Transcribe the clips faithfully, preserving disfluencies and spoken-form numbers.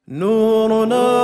نورنا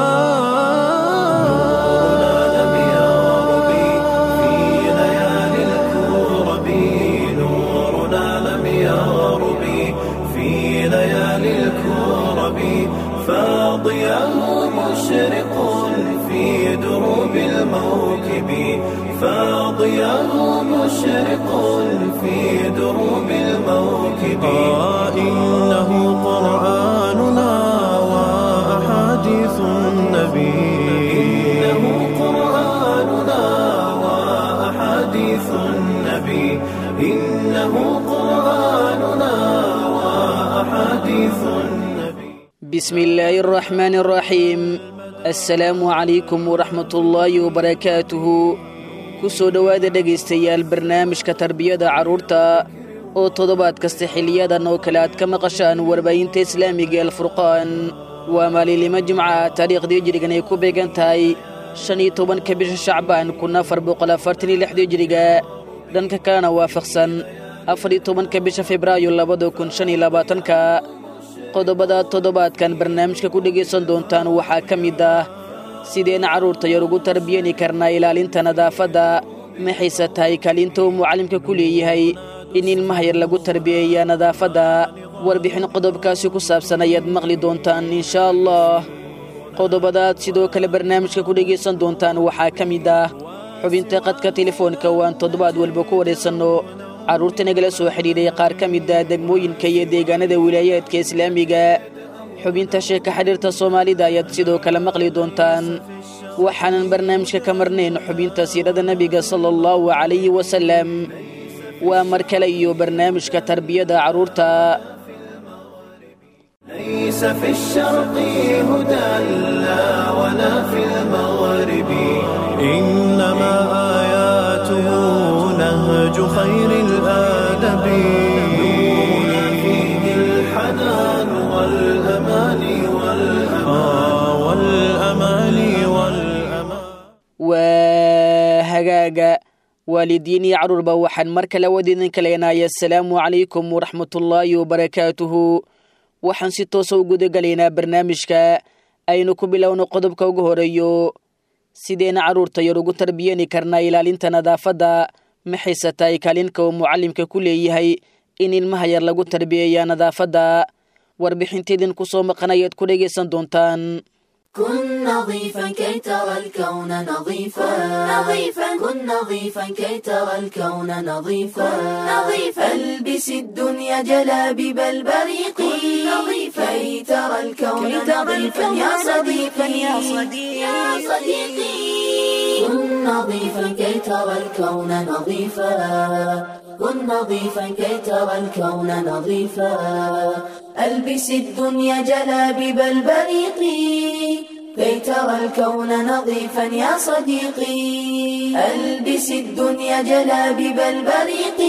لم يغرب في ليالي الكرب نورنا لم يغرب في ليالي الكرب فاضياه مشرق في دروب الموكب فاضياه مشرق في دروب الموكب آه إنه قرآننا وأحاديث النبي إنه قرآننا وأحاديث النبي إنه قرآننا وأحاديث النبي بسم الله الرحمن الرحيم السلام عليكم ورحمة الله وبركاته kusoo dhowaada dhegaystayaal barnaamijka tarbiyada carruurta oo toddobaad kasta xiliyadan oo kale aad ka maqashaan warbaahinta islaamiga ee alfurqaan waa maalinimo jimca taariikhdii hijrigan ay ku beegan tahay shan iyo tobanka bisha shacbaan kun afar boqol afartan iyo lixdii hijriga dhanka kalena waafaqsan afar iyo tobanka bisha febraayo labada kun shan iyo labaatanka qodobada toddobaadkan barnaamijka ku dhegaysan doontaan waxaa ka mid ah sideen carruurta yar ugu tarbiyani karnaa ilaalinta nadaafadda maxayse tahay kaalinta uu mucallimka ku leeyahay in ilmaha yar lagu tarbiyeeyaa nadaafadda warbixin qodobkaasi ku saabsan ayaad maqli doontaan inshaa allah qodobadaad sidoo kale barnaamijka ku dhegaysan doontaan waxaa ka mid ah xubinta qadka telefoonka oo aan toddobaad walba ku waraysanno carruurta nagala soo xidhiidhay qaar ka mid ah degmooyinka iyo deegaanada wilaayaadka islaamiga xubinta sheeka xidhiirta soomaalida ayaad sidoo kale maqli doontaan waxaanan barnaamijka ka marnayn xubinta siirada nebiga sala allahu calayhi wasalam waa mar kale iyo barnaamijka tarbiyada carruurta ليس في الشرق هدى لا ولا في المغرب إنما آياته نهج خير الآدب نورنا فيه الحنان والأمان والأمان والأمان والأمان وهجاجة والدين يا عربة وحن مركل ودين كلينا يا السلام عليكم ورحمة الله وبركاته waxaan si toos ah u guda galaynaa barnaamijka aynu ku bilowno qodobka ugu horeeyo sideena carruurta yar ugu tarbiyani karnaa ilaalinta nadaafadda maxayse tahay kaalinka uu mucallimka ku leeyahay in ilmaha yar lagu tarbiyeeyaa nadaafadda warbixinteedin ku soo maqanayaad ku dhegaysan doontaan كن نظيفا كي ترى الكون نظيفا نظيفا كن نظيفا كي ترى الكون نظيفا نظيفا البس الدنيا جلابيب البريق نظيفا كي ترى الكون نظيفا يا صديقي يا صديقي يا صديقي كن نظيفا كي ترى الكون نظيفا كن نظيفا كي ترى الكون نظيفا البس الدنيا جلابيب البريق كي ترى الكون نظيفا يا صديقي البس الدنيا جلابيب البريق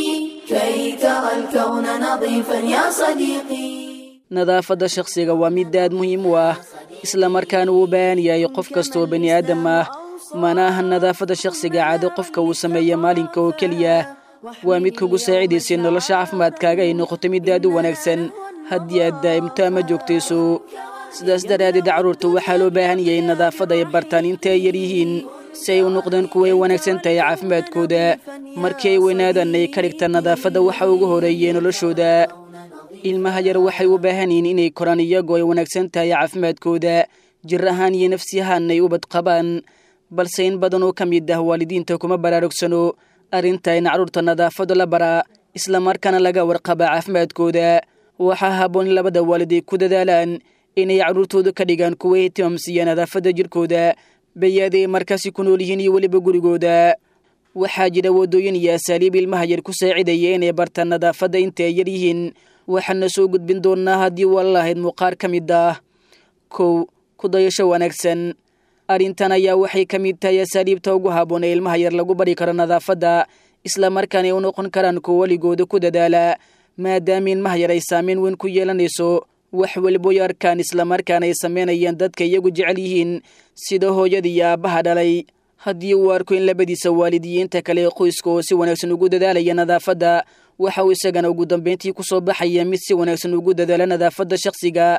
كي ترى الكون نظيفا يا صديقي nadaafadda shakhsiga waa mid aad muhiim u ah isla markaana uu baahan yahay qof kastoo bani aadam ah mana aha nadaafadda shakhsiga caado qofka uu sameeya maalinka oo keliya waa mid kugu saacidaysay nolosha caafimaadkaaga ay noqoto mid aad u wanaagsan haddii aad daa'imto ama joogtayso sidaas daraaddeed carruurta waxaa loo baahan yahay nadaafadda ay bartaan inta ay yar yihiin si ay u noqdaan kuway wanaagsan tahay caafimaadkooda markii ay weynaadaan ay ka dhigtaan nadaafadda waxa ugu horeeyey noloshooda ilmaha yar waxay u baahan yihiin inay koraan iyagoo ay wanaagsan tahay caafimaadkooda jir ahaan iyo nafsi ahaan ay u badqabaan balse in badan oo ka mid ah waalidiinta kuma baraarugsano arrinta in carruurta nadaafadda la baraa isla markaana laga warqaba caafimaadkooda waxaa habboon in labada waalid ay ku dadaalaan inay carruurtooda ka dhigaan kuwa ihtimaamsiiya nadaafadda jirkooda bayaada ay markaasi ku nool yihiin iyo weliba gurigooda waxaa jira waddooyin iyo asaaliib ilmaha yar ku saacidaya inay bartaan nadaafadda inta ay yar yihiin waxaana soo gudbin doonnaa haddii waa lahayd muuqaar ka mid ah kow ku dayasho wanaagsan arrintan ayaa waxay ka mid tahay asaaliibta ugu habboon ee ilmaha yar lagu bari karo nadaafadda isla markaana ay u noqon karaan kuwa weligooda ku dadaala maadaama ilmaha yar ay saameyn weyn ku yeelanayso wax weliboy arkaan isla markaana ay samaynayaan dadka iyagu jecel yihiin sida hooyada iyo aabbaha dhalay haddii uu arko in labadiisa waalidiyiinta kale ee qoyska oo si wanaagsan ugu dadaalaya nadaafadda waxa uu isagana ugu dambeyntii ku soo baxaya mid si wanaagsan ugu dadaala nadaafadda shakhsiga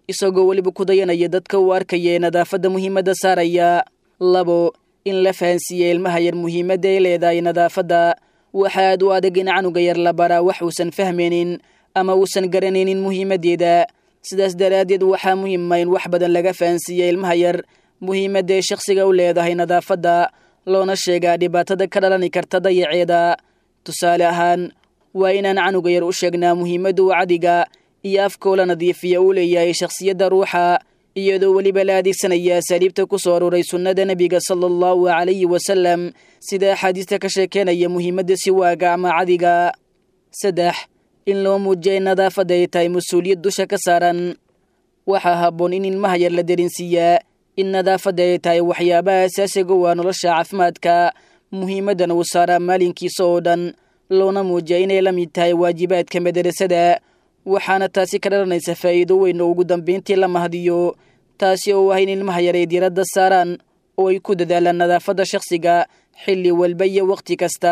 isagoo weliba ku dayanaya dadka uu arkaya ee nadaafadda muhiimadda saaraya. labo in la fahansiiya ilmaha yar muhiimadda ay leedahay nadaafadda. waxaa aad u adag in canuga yar la baraa wax uusan fahmaynin ama uusan garanaynin muhiimaddeeda. sidaas daraaddeed waxaa muhiima in wax badan laga fahansiiya ilmaha yar muhiimadda ay shakhsiga u leedahay nadaafadda, loona sheegaa dhibaatada ka dhalani karta dayaceeda. tusaale ahaan, waa inaan canuga yar u sheegnaa muhiimadda uu cadiga iyo afkoo la nadiifiya uu leeyahay shakhsiyadda ruuxa, iyadoo weliba la adeegsanaya asaaliibta ku soo aruuray sunnada nebiga sala allahu calayhi wasalam, sida axaadiista ka sheekeynaya muhiimadda siwaaga ama cadiga. saddex in loo muujiya in nadaafadda ay tahay mas-uuliyad dusha ka saaran. waxaa habboon in ilmaha yar la darinsiiyaa in nadaafadda ay tahay waxyaabaha asaasiga waa nolosha caafimaadka, muhiimaddana uu saaraa maalinkiisa oo dhan, loona muujiya inay la mid tahay waajibaadka madarasada. waxaana taasi ka dhalanaysa faa'iido weyn oo ugu dambayntii la mahadiyo, taasi oo ah in ilmaha yar ay diiradda saaraan oo ay ku dadaalaan nadaafadda shakhsiga xilli walba iyo wakhti kasta,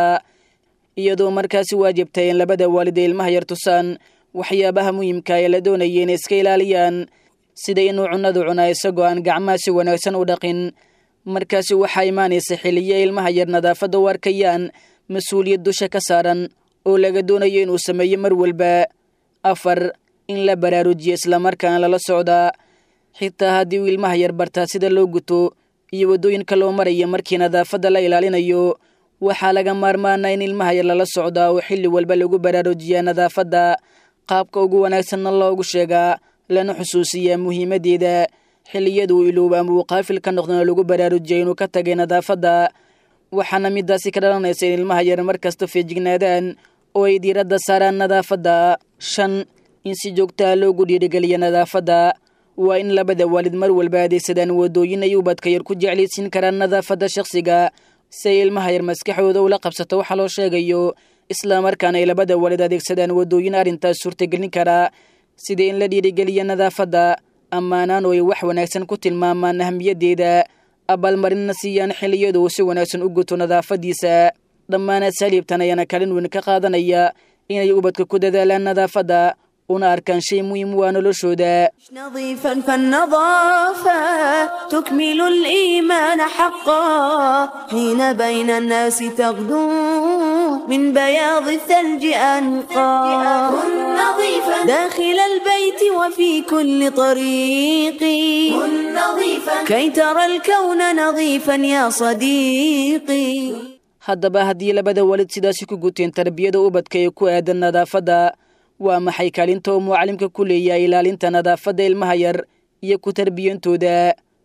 iyadoo markaasi waajibtay in labada waalid ee ilmaha yar tusaan waxyaabaha muhiimka ee la doonaya inay iska ilaaliyaan, sida inuu cunnadu cunaa isagoo aan gacmaha si wanaagsan u dhaqin. markaasi waxaa imaanaysa xilliyo ilmaha yar nadaafadda u arkayaan mas-uuliyad dusha ka saaran oo laga doonayo inuu sameeyo mar walba. afar in la baraarujiyo islamarkaana lala socdaa. xitaa haddii uu ilmaha yar bartaa sida loo guto iyo waddooyinka loo maraya markii nadaafadda la ilaalinayo, waxaa laga maarmaana in ilmaha yar lala socdaa oo xilli walba lagu baraarujiyaa nadaafadda, qaabka ugu wanaagsanna loogu sheegaa, lana xusuusiyaa muhiimaddeeda. xilliyaduu ilooba ama uu qaafil ka noqdana lagu baraarujiya inuu ka tagay nadaafadda. waxaana midaasi ka dhalanaysa in ilmaha yar mar kasta feejignaadaan oo ay diiradda saaraan nadaafadda. shan in si joogtaa loogu dhiirigeliya nadaafadda. waa in labada waalid mar walba adeegsadaan waddooyin ay ubadka yar ku jeclaysiin karaan nadaafadda shakhsiga, si ay ilmaha yar maskaxdooda ula qabsato waxa loo sheegayo, islamarkaana ay labada waalid adeegsadaan waddooyin arrintaas suurtagelin karaa, sida in la dhiirigeliya nadaafadda, ammaanaan oo ay wax wanaagsan ku tilmaamaan ahmiyaddeeda, abaalmarinna siiyaan xilliyadu uu si wanaagsan u guto nadaafaddiisa. dhammaan asaaliibtan ayaana kalin weyn ka qaadanaya inay ubadka ku dadaalaan nadaafadda, una arkaan shay muhiim waa noloshooda. نظيفا فالنظافة تكمل الإيمان حقا، حين بين الناس تغدو من بياض الثلج أنقى. كن نظيفا داخل البيت وفي كل طريق، كن نظيفا كي ترى الكون نظيفا يا صديقي. haddaba haddii labada waalid sidaasi ku guteen tarbiyada ubadka ee ku aadan nadaafadda, waa maxay kaalinta uu mucallimka ku leeyahay ilaalinta nadaafadda ilmaha yar iyo ku tarbiyantooda?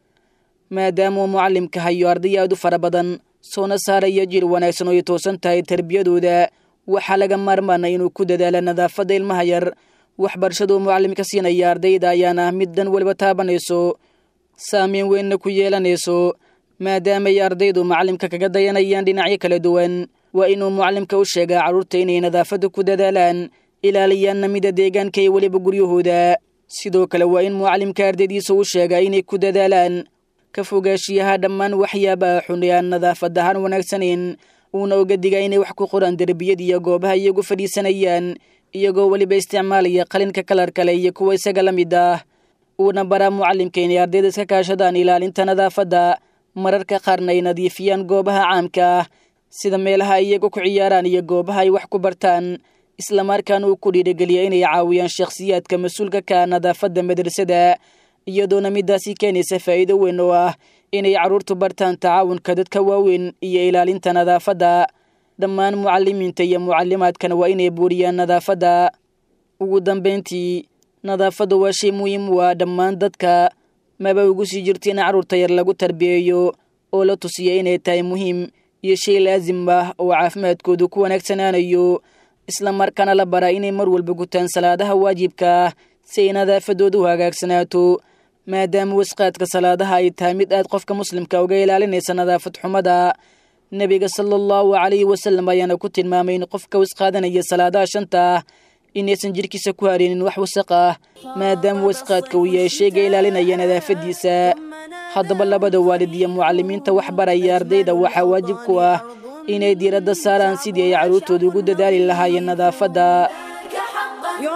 maadaama uu mucallimka hayo arday aad u fara badan, soona saaraya jir wanaagsan oo ay toosan tahay tarbiyadooda, waxaa laga maarmaana inuu ku dadaala nadaafadda ilmaha yar. waxbarashaduu mucallimka siinaya ardayda ayaana ah mid dan waliba taabanayso, saameyn weynna ku yeelanayso, maadaamaay ardaydu mucallimka kaga dayanayaan dhinacyo kala duwan. waa inuu mucallimka u sheegaa carruurta inay nadaafadda ku dadaalaan, ilaaliyaanna mida deegaanka iyo weliba guryahooda. sidoo kale waa in mucallimka ardaydiisa u sheegaa inay ku dadaalaan ka fogaashiyaha dhammaan waxyaabaha xun ee aan nadaafad ahaan wanaagsanayn, uuna uga digaa inay wax ku qoraan derbiyada iyo goobaha iyagu fadhiisanayaan, iyagoo weliba isticmaalaya qalinka kalar kale iyo kuwa isaga la mid ah. uuna baraa mucallimka inay ardayda iska kaashadaan ilaalinta nadaafadda, mararka qaarna ay nadiifiyaan goobaha caamka ah sida meelaha ay iyagu ku ciyaaraan iyo goobaha ay wax ku bartaan, islamarkaana uu ku dhiirigeliya inay caawiyaan shakhsiyaadka mas-uulka ka nadaafadda madrasada, iyadoona midaasi keenaysa faa'iido weyn oo ah inay carruurtu bartaan tacaawunka dadka waaweyn iyo ilaalinta nadaafadda. dhammaan mucallimiinta iyo mucallimaadkana waa inay buuriyaan nadaafadda. ugu dambayntii, nadaafadda waa shay muhiim u ah dhammaan dadka, maba ugu sii jirto in carruurta yar lagu tarbiyeeyo oo la tusiya inay tahay muhiim iyo shay laasim ah oo caafimaadkoodu ku wanaagsanaanayo, islamarkaana la baraa inay mar walba gutaan salaadaha waajibka ah si ay nadaafadoodu u hagaagsanaato, maadaama wasqaadka salaadaha ay tahay mid aad qofka muslimka uga ilaalinaysa nadaafad xumada. nebiga sala allahu calayhi wasalam ayaana ku tilmaamay in qofka wasqaadanaya salaadaha shanta inaysan jirkiisa ku hareenin wax wasaq ah, maadaama wasqaadka uu yahay shayga ilaalinaya nadaafadiisa. haddaba labada waalid iyo mucallimiinta wax baraya ardayda waxaa waajib ku ah inay diiradda saaraan sidii ay carruurtooda ugu dadaali lahaayeen nadaafadda.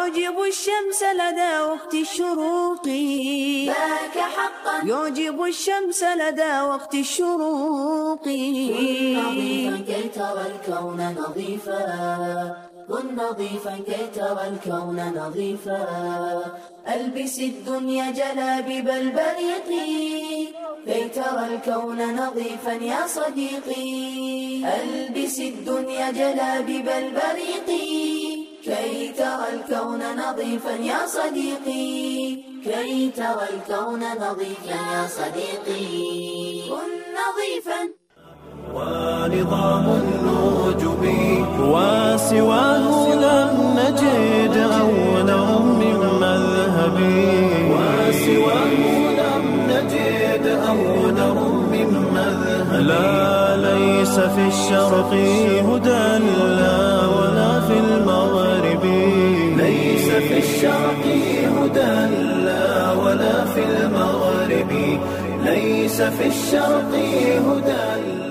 يعجب الشمس لدى وقت الشروق ذاك حقا يعجب الشمس لدى وقت الشروق كن نظيفا كي ترى الكون نظيفا كن نظيفا كي ترى الكون نظيفا ألبس الدنيا جلابيب البريق كي ترى الكون نظيفا يا صديقي ألبس الدنيا جلابيب البريق كي ترى الكون نظيفا يا صديقي كي ترى الكون نظيفا يا صديقي كن نظيفا ونظام النجوم وسواه لم نجد أولا من مذهب وسواه لم نجد أولا من مذهب لا ليس في الشرق هدى لا ولا في المغرب ليس في الشرق هدى لا ولا في المغرب ليس في الشرق هدى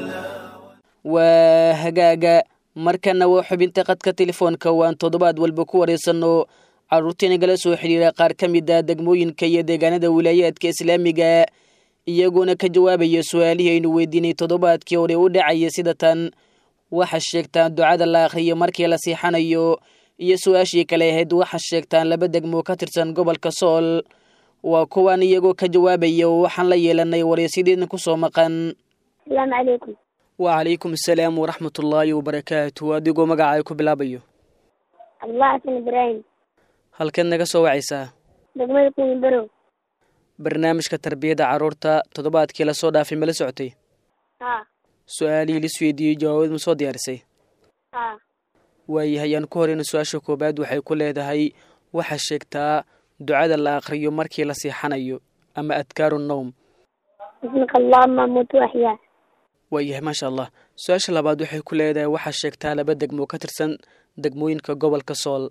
waa hagaaga markana waa xubinta qadka telefoonka waan toddobaad walba ku wareysano caruurteena gala soo xiriira qaar ka mid ah degmooyinka iyo deegaanada wilaayadka islaamiga iyaguna ka jawaabaya su'aalihii aynu weydiinay toddobaadkii hore u dhacay sida tan waxa sheegtaan ducada la akhriyo markii la siixanayo iyo su'aashii kale ahayd waxa sheegtaan laba degmo ka tirsan gobolka Sool waa kuwan iyagoo ka jawaabaya waxaan la yeelanay wareysideedna ku soo maqan السلام عليكم وعليكم السلام ورحمة الله وبركاته أديكو مقاعيكو بلابيو الله حسن إبراهيم هل كان نقصوا وعيسى دقميكم البرو برنامج كتربية عرورتا تضبات كلا صودا في ملسعتي ها سؤالي لسويدي جواد مصود يارسي ها وي هيان كورين سؤاشو كوباد وحي كل هاي وحشيكتا دعاء الله آخريو مركي لسيحانيو أما أذكار النوم بسمك اللهم موت وحيا ويه ما شاء الله سؤاش لبعض وحي كل هذا وحشيكتا لبا دقمو كترسن دقموين كقبل كسول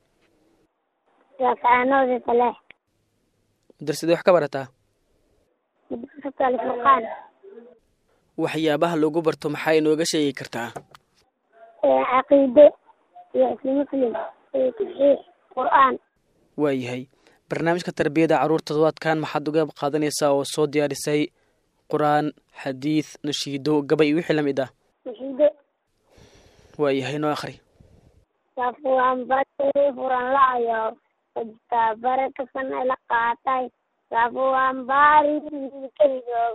رافعانو ذي صلاح درسي دوح كبرتا مدرسة الفرقان waxyaabaha lagu barto maxay inooga sheegi kartaa عقيدة يأتي مسلم تصحيح قرآن waayahay barnaamijka tarbiyada caruurta toddobaadkan maxaad uga qaadanaysaa oo soo diyaarisay quraan xadiis nashiido gabay wixii lamid ah nashiido waayahay noo akhri safuwan bari furan laayo dadka baraka sana la qaatay safuwan bari keliyo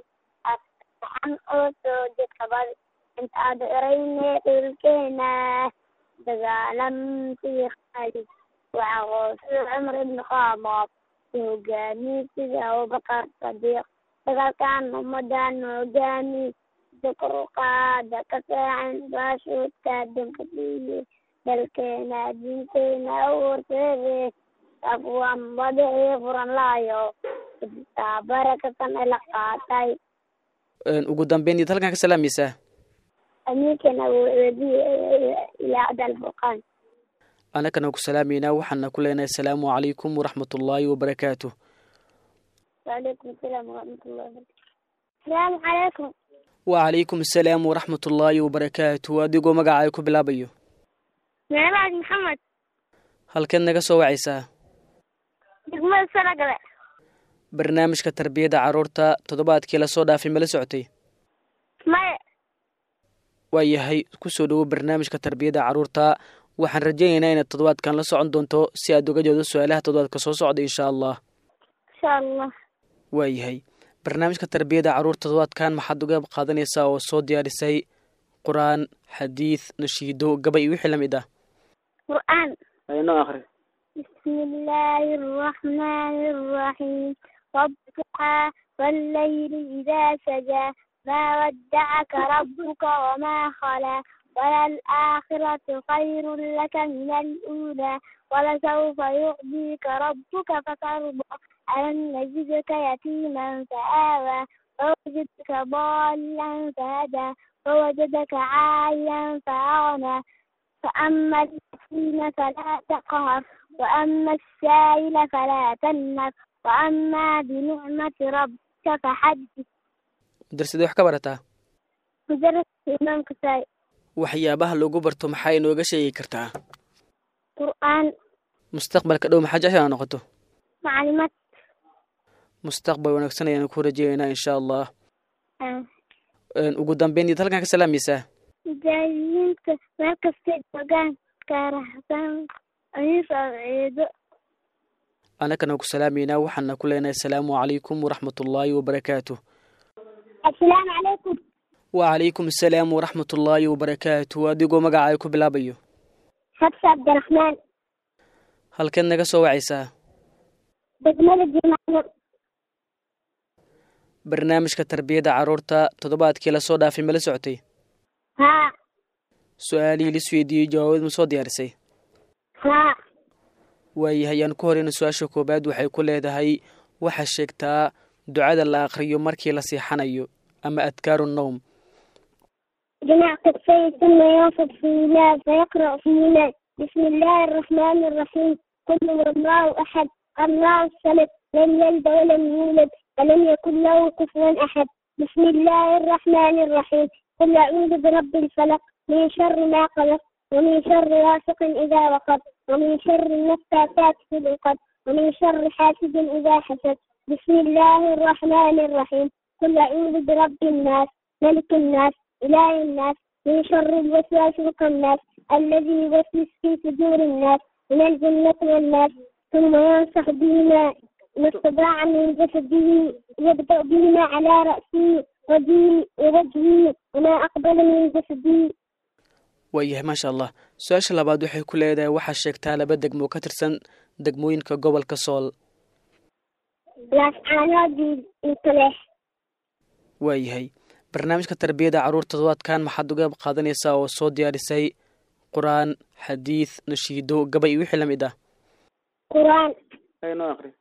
عن أوتو جكبر أنت أدريني تلكينا دقالم في خالد وعغوص عمر بن خاطب وقاني سيدا وبقر صديق دقال كان مدان وقاني ذكر قادة كساعن باشوت كادم كتير تلكينا جنتينا ورسيبي أفوان بدعي فرن لايو بركة لقاتي ugu dambeyn inta halkan ka salaamaysaa أميكنا ودي إلى عد الفرقان أنا كنا كسلامينا وحنا كلنا السلام عليكم ورحمة الله وبركاته وعليكم السلام ورحمة الله وبركاته السلام عليكم وعليكم السلام ورحمة الله وبركاته أديكو مقاعيكو بلابيو معلم محمد هل كان نقصوا وعيسى دقمة السنة barnaamijka tarbiyada caruurta toddobaadkii la soo dhaafay mala socotay maya waayahay ku soo dhawo barnaamijka tarbiyada caruurta waxaan rajaynaynaa inaad toddobaadkan la socon doonto si aad uga jawdo su'aalaha toddobaadka soo socda insha allah insha allah waayahay barnaamijka tarbiyada caruurta toddobaadkan maxaad uga qaadanaysaa oo soo diyaarisay quraan xadiis nashiido gabay wixii lamid ah qur'aan ayno akhri بسم الله الرحمن الرحيم والضحى والليل إذا سجى ما ودعك ربك وما خلا وللآخرة خير لك من الأولى ولسوف يعطيك ربك فترضى ألم يجدك يتيما فآوى ووجدك ضالا فهدى ووجدك عائلا فأغنى فأما اليتيم فلا تقهر وأما السائل فلا تنهر وأما بنعمة ربك فحدث درسيدي wax ka barataa مدرس إمام كسائي waxyaabaha lagu barto maxay inooga sheegi kartaa قرآن mustaqbalka dhow maxaa jeceshaa noqoto معلومات. mustaqbal wanaagsan ayaan ku rajeynaynaa insha allah آه. een ugu dambeyn inta halkan ka salaamaysaa مجاهدينك مركز في مكان كارهبان أنيس عيدو. anakana ku salaamaynaa waxaana ku leenahay asalaamu calaykum waraxmatullaahi wabarakaatuh السلام عليكم. وعليكم السلام ورحمة الله وبركاته adigoo magacaaga ku bilaabayo حفصة عبد الرحمن. halkan naga soo wacaysaa دجمال الجمال. barnaamijka tarbiyada carruurta toddobaadkii la soo dhaafay ma la socotay ها su-aalihii la isweydiiyey jawaabad ma soo diyaarisay ها waayahay aan ku horeyna su-aasha koobaad waxay ku leedahay waxaa sheegtaa ducada la akhriyo markii la seexanayo ama adkaaru nowm جمع قدسي ثم ينفض فينا فيقرأ فينا بسم الله الرحمن الرحيم قل هو الله أحد الله الصمد لم يلد ولم يولد ولم يكن له كفوا أحد بسم الله الرحمن الرحيم قل أعوذ برب الفلق من شر ما خلق ومن شر غاسق إذا وقب ومن شر النفاثات في العقد ومن شر حاسد إذا حسد بسم الله الرحمن الرحيم قل أعوذ برب الناس ملك الناس إله الناس من شر الوسواس الخناس الذي يوسوس في صدور الناس من الجنة والناس ثم ينصح بهما ما استطاع من جسده يبدأ بهما على رأسه وجهه ووجهه وما أقبل من جسده. waayahay maasha allah su-aasha labaad waxay ku leedahay waxaa sheegtaa laba degmo ka tirsan degmooyinka gobolka sool laascaanoodii intaleex. waayahay barnaamijka tarbiyada carruurta toddobaadkan maxaad uga qaadanaysaa oo soo diyaarisay qur-aan xadiid nashiido gabay iyo wixii la mid ah قرآن. noo aqri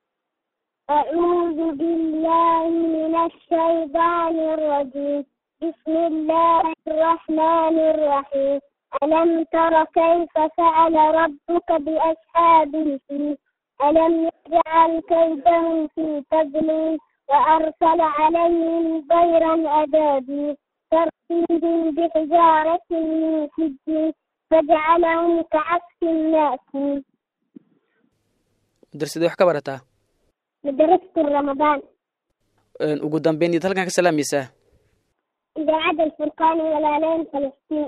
أعوذ بالله من الشيطان الرجيم بسم الله الرحمن الرحيم ألم تر كيف فعل ربك بأصحاب الفيل ألم يجعل كيدهم في تضليل وأرسل عليهم طيرا أبابيل ترميهم بحجارة من سجيل فجعلهم كعصف مأكول. darsidee wax ka barataa مدرسة رمضان. een ugu dambeyn inta halkan ka salaamaysaa إذا عاد الفرقان ولالين فلسطين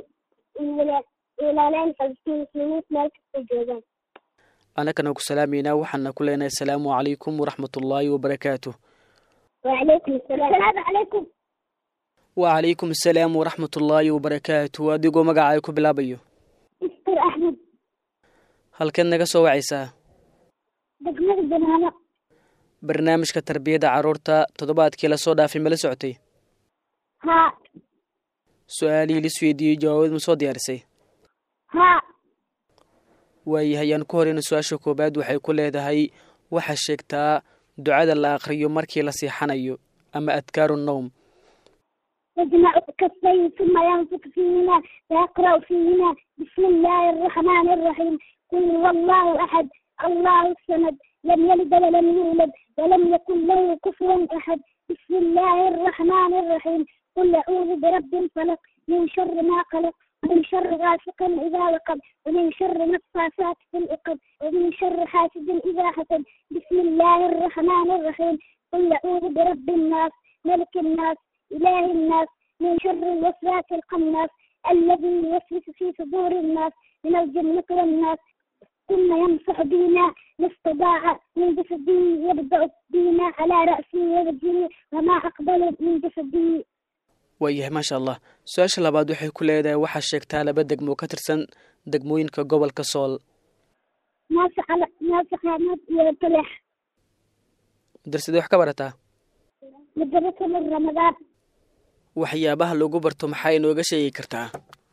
ولالين فلسطين مسلمين مالك الجوزان. anakana ku salaamaynaa waxaana ku leenahay asalaamu calaykum waraxmatullaahi wabarakaatuh وعليكم السلام. السلام عليكم. وعليكم السلام ورحمة الله وبركاته adigoo magacaaga ku bilaabayo مستر أحمد. halkan naga soo wacaysaa دجمال الجمال. barnaamijka tarbiyada carruurta toddobaadkii la soo dhaafay ma la socotay ها su-aalihii la isweydiiyey jawaabad ma soo diyaarisay ها waayahay aan ku horeyna su-aasha koobaad waxay ku leedahay waxaa sheegtaa ducada la akhriyo markii la seexanayo ama adkaaru nowm يجمع كفيه ثم ينفق فيهما ويقرأ فيهما بسم الله الرحمن الرحيم قل هو الله أحد الله الصمد لم يلد ولم يولد ولم يكن له كفوا أحد بسم الله الرحمن الرحيم قل أعوذ برب الفلق من شر ما خلق ومن شر غاسق إذا وقب ومن شر النفاثات في العقد ومن شر حاسد إذا حسد بسم الله الرحمن الرحيم قل أعوذ برب الناس ملك الناس إله الناس من شر الوسواس الخناس الذي يوسوس في صدور الناس من الجنة والناس ثم يمسح بنا ما استطاع من جسده يبدأ بنا على رأسه ووجهه وما أقبل من جسده. waayahay maasha allah su-aasha labaad waxay ku leedahay waxaa sheegtaa laba degmo ka tirsan degmooyinka gobolka sool ناسخ ناسخ يتلح. darsidee wax ka barataa مدرسة من رمضان. waxyaabaha lagu barto maxaa inooga sheegi kartaa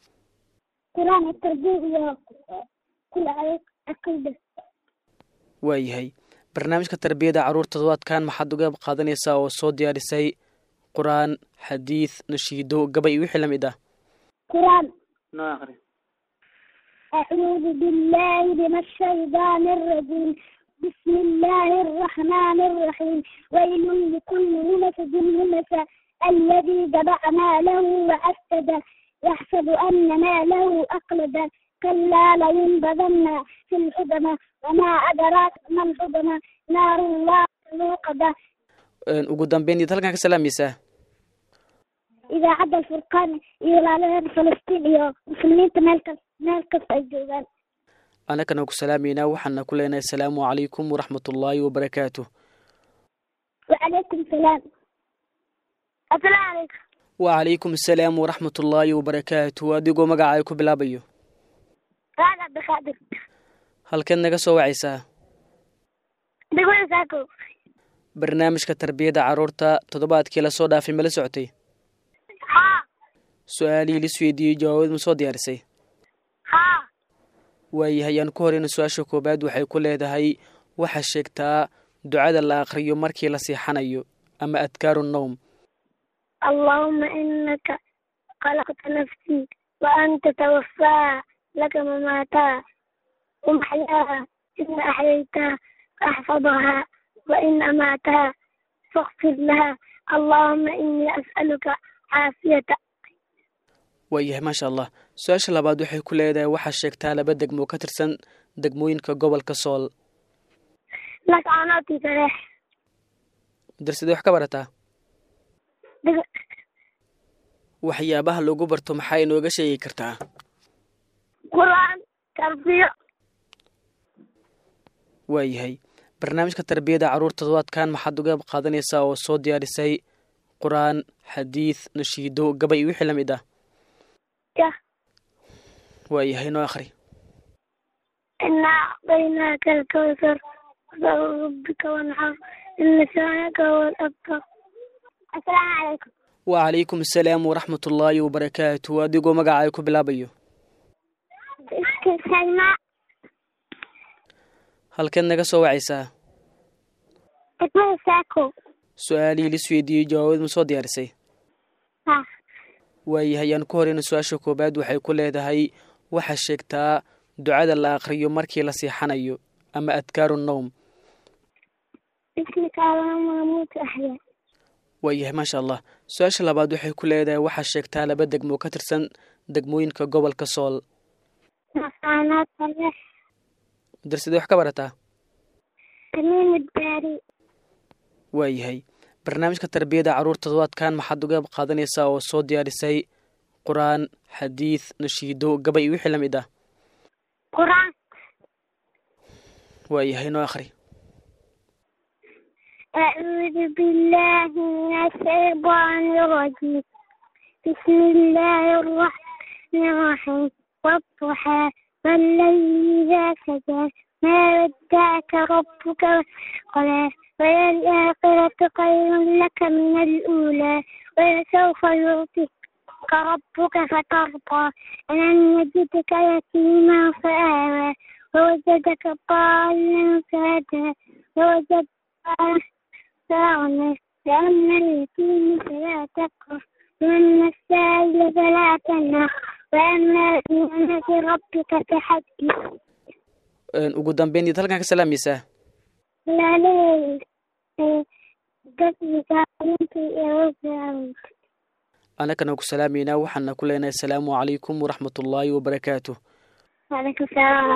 قرآن التربية كل عليك عقيدة. waayahay barnaamijka tarbiyada carruurta toddobaadkan maxaad uga qaadanaysaa oo soo diyaarisay qur-aan xadiid nashiido gabay iyo wixii la mid ah قرآن. noo aqri أعوذ بالله من الشيطان الرجيم بسم الله الرحمن الرحيم ويل لكل همزة همزة الذي جمع ماله وأسد يحسب أن ماله أخلد كلا لينبذن في الحطمة وما أدراك ما الحطمة نار الله الموقدة. ugu dambeyn iyo halkan ka salaamaysaa إذا عدى الفرقان إلى فلسطين iyo muslimiinta meel kasta meel kasta ay joogaan. anakana ku salaamayna waxaan ku leenahay salaamu calaykum waraxmatullaahi wabarakaatuh. وعليكم السلام. السلام عليكم. وعليكم السلام ورحمة الله وبركاته. adigoo magacaaga ku bilaabayo Raad Abdulqaadir. halkan naga soo wacaysaa Degmada Saako. barnaamijka tarbiyada carruurta toddobaadkii la soo dhaafay ma la socotay Haa. su-aalihii la isweydiiyey jawaabad ma soo diyaarisay Haa. waayahay aan ku horeyna su-aasha koobaad waxay ku leedahay waxaa sheegtaa ducada la aqriyo markii la seexanayo ama adkaaru nowm. اللهم إنك خلقت نفسي وأنت توفاها لك مماتها ومحياها إن أحييتها فاحفظها وإن أماتها فاغفر لها اللهم إني أسألك عافية. waayahay maasha allah. su-aasha labaad waxay ku leedahay waxaa sheegtaa laba degmo ka tirsan degmooyinka gobolka sool. لك عناتي تريح darsidee wax ka barataa دق... waxyaabaha lagu barto maxaa inooga sheegi kartaa قرآن تربية. waayahay barnaamijka tarbiyada carruurta toddobaadkan maxaad uga qaadanaysaa oo soo diyaarisay qur-aan xadiid nashiido gabay iyo wixii la mid ah يا waayahay noo akhri إنا أعطيناك الكوثر فصل ربك وانحر إن شانئك هو الأبتر. السلام عليكم. وعليكم السلام ورحمة الله وبركاته. adigoo magacaaga ku bilaabayo سلمى. halkan naga soo wacaysaa دegmada Saako. su-aalihii la isweydiiyey jawaabad ma soo diyaarisay ها. waayahay aan ku horeyna su-aasha koobaad waxay ku leedahay waxaa sheegtaa ducada la aqriyo markii la seexanayo ama adkaaru nowm. باسمك اللهم أموت أحيا. waayahay maasha allah. su-aasha labaad waxay ku leedahay waxaa sheegtaa laba degmo ka tirsan degmooyinka gobolka sool. نصانات الرح. darsidee wax ka barataa تميم الداري. waayahay barnaamijka tarbiyada carruurta toddobaadkan maxaad uga qaadanaysaa oo soo diyaarisay qur-aan xadiid nashiido gabay iyo wixii la mid ah قرآن. waayahay noo akhri أعوذ بالله من الشيطان الرجيم بسم الله الرحمن الرحيم والضحى والليل إذا سجى ما ودعك ربك وقلى وللآخرة خير لك من الأولى ولسوف يعطيك ربك فترضى ألم يجدك يتيما فآوى ووجدك ضالا فهدى ووجدك فأغنى فأما اليتيم فلا تقهر وأما السائل فلا تنهر وأما بنعمة ربك فحدث. ugu dambeyn iyo halkan ka salaamaysaa لا ليل قبل تعلمت إيران. anakana ku salaamayna waxaana ku leenahay salaamu calaykum waraxmatullaahi wabarakaatuh. وعليكم السلام.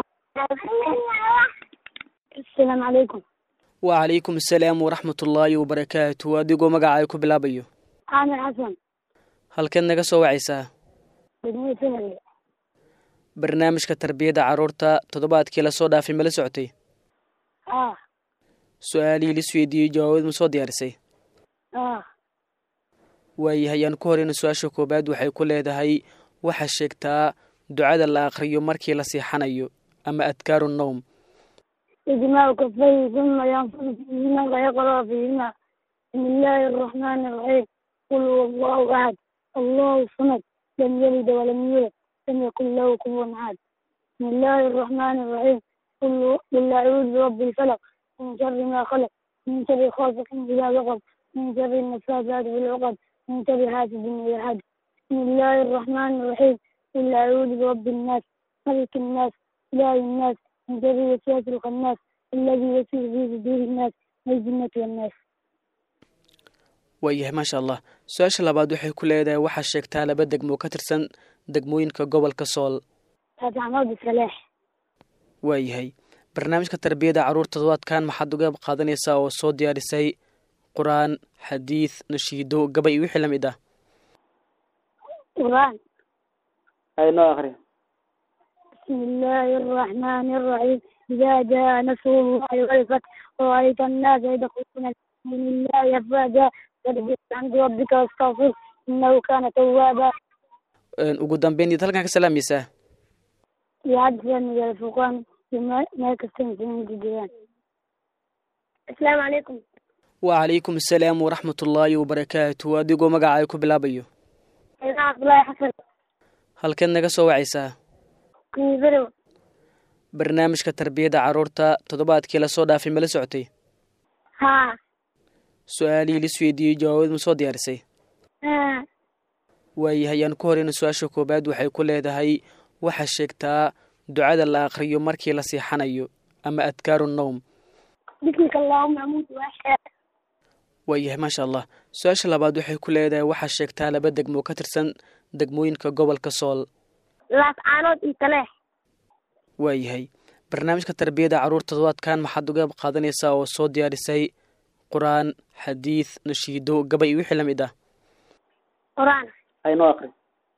السلام عليكم. وعليكم السلام ورحمة الله وبركاته. adigoo magacaaga ku bilaabayo عامر حسن. halkan naga soo wacaysaa دegmada Soomaaliya. barnaamijka tarbiyada carruurta toddobaadkii la soo dhaafay ma la socotay ها. su-aalihii la isweydiiyey jawaabad ma soo diyaarisay ها. waayahay aan ku horeyna su-aasha koobaad waxay ku leedahay waxaa sheegtaa ducada la aqriyo markii la seexanayo ama adkaaru nowm. إجماع كفيه ثم ينفذ فيهما ويقرأ فيهما بسم الله الرحمن الرحيم قل هو الله أحد الله الصمد لم يلد ولم يولد لم يكن له كفوا أحد. بسم الله الرحمن الرحيم قل أعوذ برب الفلق من شر ما خلق من شر غاسق إذا وقب من شر النفاثات في العقد من شر حاسد إذا حسد. بسم الله الرحمن الرحيم قل أعوذ برب الناس ملك الناس إله الناس من شر وسواس الخناس الذي يوسوس في صدور الناس من الجنة والناس. waayahay maasha allah. su-aasha labaad waxay ku leedahay waxaa sheegtaa laba degmo ka tirsan degmooyinka gobolka sool. محمد صلاح. waayahay barnaamijka tarbiyada caruurta toddobaadkan maxaad uga qaadanaysaa oo soo diyaarisay quraan xadiis nashiido gabay iyo wixii lamid ah قرآن. هاي نوع آخر. بسم الله الرحمن الرحيم. إذا جاء نصر الله والفتح ورأيت الناس يدخلون في دين الله أفواجا فسبح بحمد ربك واستغفره إنه كان توابا. ugu dambeyn iyo halkan ka salaamaysaa يعدل من الفقان بما ما كستن من الجيران. السلام عليكم. وعليكم السلام ورحمة الله وبركاته adigoo magacaaga ku bilaabayo أنا عبد الله حسن. halkan naga soo wacaysaa كني برو. barnaamijka tarbiyada caruurta toddobaadkii la soo dhaafay ma la socotay ها. su-aalihii la isweydiiyey jawaabad ma soo diyaarisay ها. waayahay aan ku horeyna su-aasha koobaad waxay ku leedahay waxaa sheegtaa ducada la aqriyo markii la seexanayo ama adkaaru nowm بسمك اللهم أموت وأحيا. waayahay maasha allah su-aasha labaad waxay ku leedahay waxaa sheegtaa laba degmo ka tirsan degmooyinka gobolka sool لا تعانود إنتلاح. waayahay barnaamijka tarbiyada caruurta toddobaadkan maxaad uga qaadanaysaa oo soo diyaarisay quraan xadiis nashiido gabay iyo wixii lamid ah قرآن. هاي نوع آخر.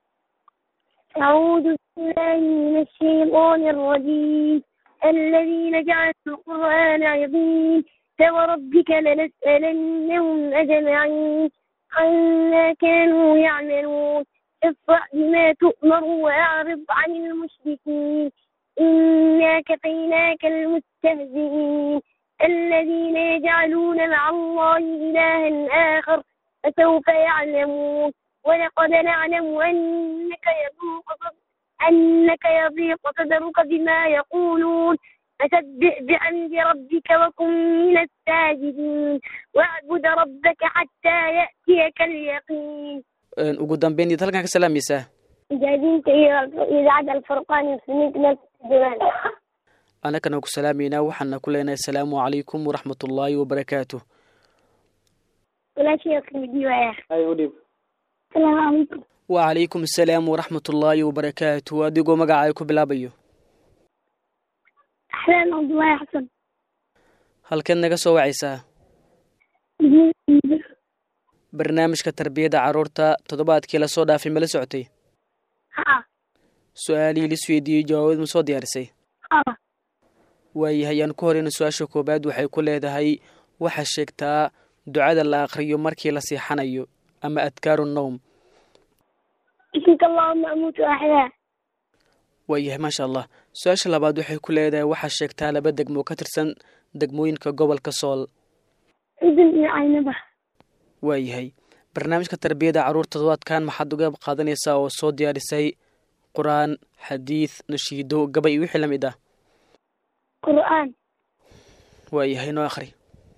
أعوذ بالله من الشيطان الرجيم. الذين جعلوا القرآن عظيم فوربك لنسألنهم أجمعين عما كانوا يعملون اصدع بما تؤمر وأعرض عن المشركين إنا كفيناك المستهزئين الذين يجعلون مع الله إلها آخر فسوف يعلمون ولقد نعلم أنك يضيق أنك يضيق صدرك بما يقولون فسبح بحمد ربك وكن من الساجدين واعبد ربك حتى يأتيك اليقين. ugu dambeyn iyo halkan ka salaamaysaa جاهزين إذاعة الفرقان يسميك ناس الجبال. anakana ku salaameynaa waxaana ku leenahay asalaamu calaykum waraxmatullaahi wabarakaatuh ولا شيء في الديوان. هاي أوديب. السلام عليكم. وعليكم السلام ورحمة الله وبركاته adigoo magacaaga ku bilaabayo أحلام عبد الله حسن. halkan naga soo wacaysaa barnaamijka tarbiyada caruurta toddobaadkii la soo dhaafay ma la socotay ها. su-aalihii la isweydiiyey jawaabad ma soo diyaarisay ها. waayahay aan ku horeyna su-aasha koobaad waxay ku leedahay waxaa sheegtaa ducada la aqriyo markii la seexanayo ama adkaaru nowm بسمك اللهم أموت وأحيا. waayahay maasha allah su-aasha labaad waxay ku leedahay waxaa sheegtaa laba degmo ka tirsan degmooyinka gobolka sool إذن عينبه. waayahay barnaamijka tarbiyada caruurta toddobaadkan maxaad uga qaadanaysaa oo soo diyaarisay quraan xadiis nashiido gabay iyo wixii lamid ah قرآن. waayahay noo akhri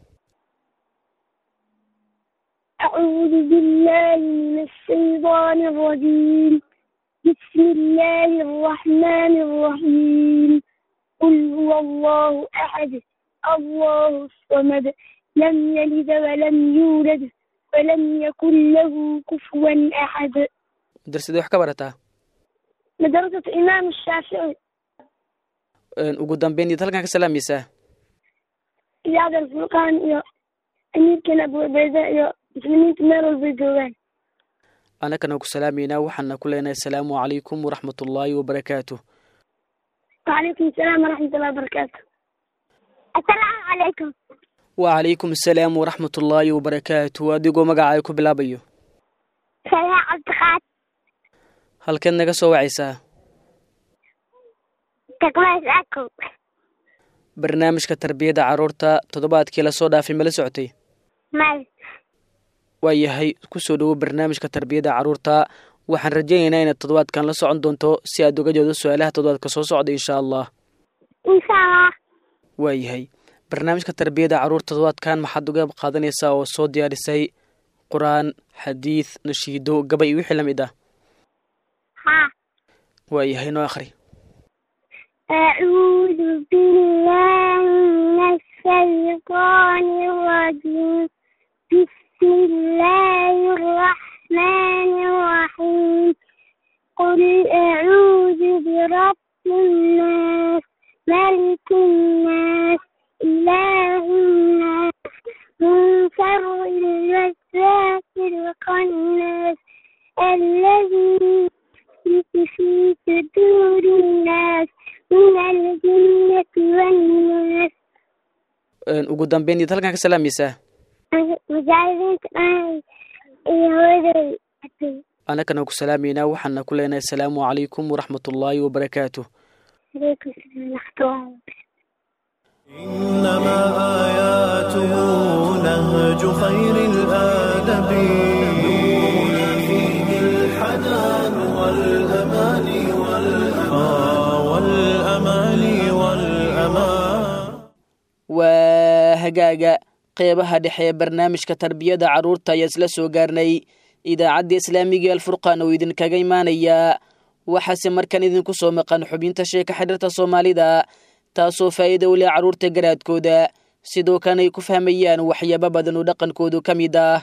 أعوذ بالله من الشيطان الرجيم. بسم الله الرحمن الرحيم. قل هو الله أحد الله الصمد لم يلد ولم يولد ولم يكن له كفوا أحد. darsidee wax ka barataa مدرسة إمام الشافعي. ugu dambeyn iyo halkan ka salaamaysaa إذاعة الفرقان يا أمير كان أبو عبيدة يا مسلمين تمار البيجوان. anakana ku salaameynaa waxaana ku leenahay asalaamu calaykum waraxmatullaahi wabarakaatuh وعليكم السلام ورحمة الله وبركاته. السلام عليكم. وعليكم السلام ورحمة الله وبركاته adigoo magacaaga ku bilaabayo سلام عبد halkan naga soo wacaysaa تقوى أكو. barnaamijka tarbiyada caruurta toddobaadkii la soo dhaafay ma la socotay مال. waayahay kusoo dhawo barnaamijka tarbiyada caruurta waxaan rajaynaynaa inaad toddobaadkan la socon doonto si aad uga jeedo su-aalaha toddobaadka soo socda insha allah إن شاء الله. waayahay barnaamijka tarbiyada caruurta toddobaadkan maxaad uga qaadanaysaa oo soo diyaarisay quraan xadiis nashiido gabay iyo wixii lamid ah ها. waayahay noo akhri أعوذ بالله من الشيطان الرجيم. بسم الله الرحمن الرحيم. قل أعوذ برب الناس إله الناس من شر الوسواس الخناس الذي يوسوس في صدور الناس من الجنة والناس. ugu dambeyn inta halkan ka salaamaysaa مجاهدين يهودي anakana ku salaamayna waxaana ku leenahay assalaamu calaykum waraxmatullaahi wabarakaatuh. عليكم السلام ورحمة الله. إنما آياته نهج خير الآدب نورنا فيه الحنان والأمان والأمان والأمان. وهجاجة qeybaha dhexe ee barnaamijka tarbiyada carruurta ayaa isla soo gaarnay idaacadda islaamiga alfurqaan oo idinkaga imaanaya. waxaase markaan idinku soo maqan xubinta sheeka xidhiirta soomaalida taasoo faa'iido u leh carruurta garaadkooda sidoo kana ay ku fahmayaan waxyaabo badan oo dhaqankoodu ka mid ah.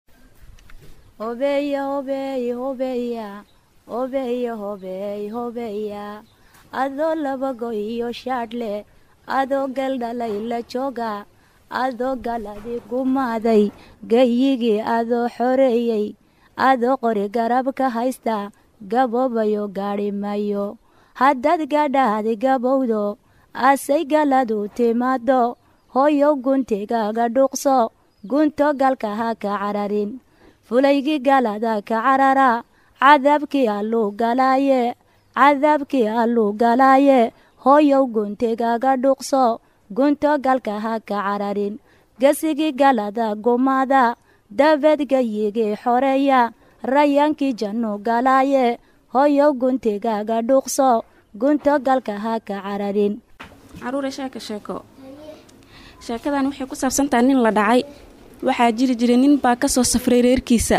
hobeya hobeya hobeya hobeya hobeya hobeya adoo labago iyo shaadhle adoo galdhalay la jooga adoo galadi gumaaday gayigii adoo xoreeyey adoo qori garabka haysta gaboobayo gaadhi mayo haddaad gadhaadi gabowdo asay galadu timaado hooyow guntigaaga dhuuqso gunto galka ha ka cararin fulaygii galada ka carara cadaabkii alluu galaaye cadaabkii alluu galaaye hooyow guntigaaga dhuuqso gunto galka ha ka cararin gesigii galada gumaada dabeed gayigii xoreeya rayaankii jannu galaaye hooyow guntigaaga dhuuqso gunto galka ha ka cararin. caruure sheeka sheeko sheekadan waxay ku saabsantahay nin la dhacay. waxaa jiri jiray nin baa ka soo safray reerkiisa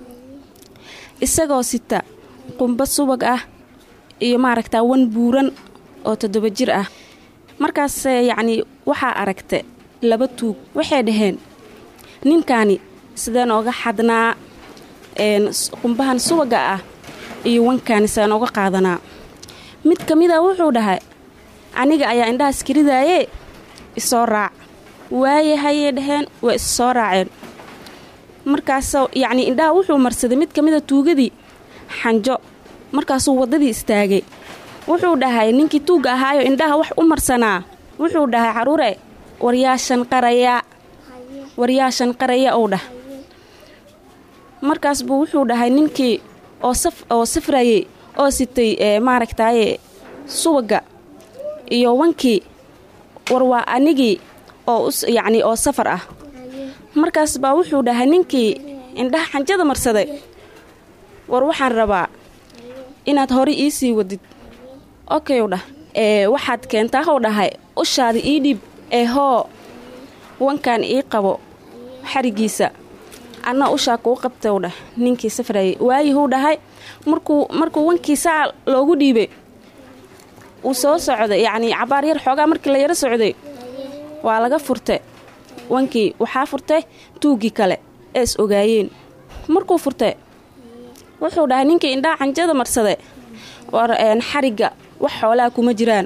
isagoo sita qumba subag ah iyo maaragtaa wan buuran oo toddoba jir ah. markaas yacni waxaa aragta laba tuug waxay dhaheen ninkaani sideen ooga xadnaa qumbahan subaga ah iyo wankaani sideen ooga qaadanaa. mid ka mid a wuxuu dhahay aniga ayaa indhaha iskiridaaye isoo raac. waaye hayay dhaheen waa is soo raaceen. markaasoo yacni indhaha wuxuu marsaday mid ka mid a tuugadii xanjo. markaasuu waddadii istaagay wuxuu dhahay ninkii tuugga ahaayo indhaha wax u marsanaa wuxuu dhahay caruure waryaashan qaraya waryaashan qaraya uu dhah. markaas buu wuxuu dhahay ninkii oo saf oo safrayay oo sitay ee maaragtaaye subaga iyo wankii war waa anigii oo yacni oo safar ah. markaas baa wuxuu dhahay ninkii indhaha xanjada marsaday war waxaan rabaa inaad hore ii sii wadid. okay u dhah ee waxaad keentaa how dhahay ushaada ii dhib ee hoo wankan ii qabo xarigiisa anna ushaa kuu qabta u dhah ninkii safrayay. waayihuu dhahay markuu markuu wankii saa loogu dhiibay uu soo socday yacni cabaar yar xoogaa markii la yaro socday waa laga furtay wankii waxaa furtay tuuggii kale ee is ogaayeen. markuu furtay wuxuu dhahay ninkii indhaha xanjada marsaday war xarigga wax xoolaa kuma jiraan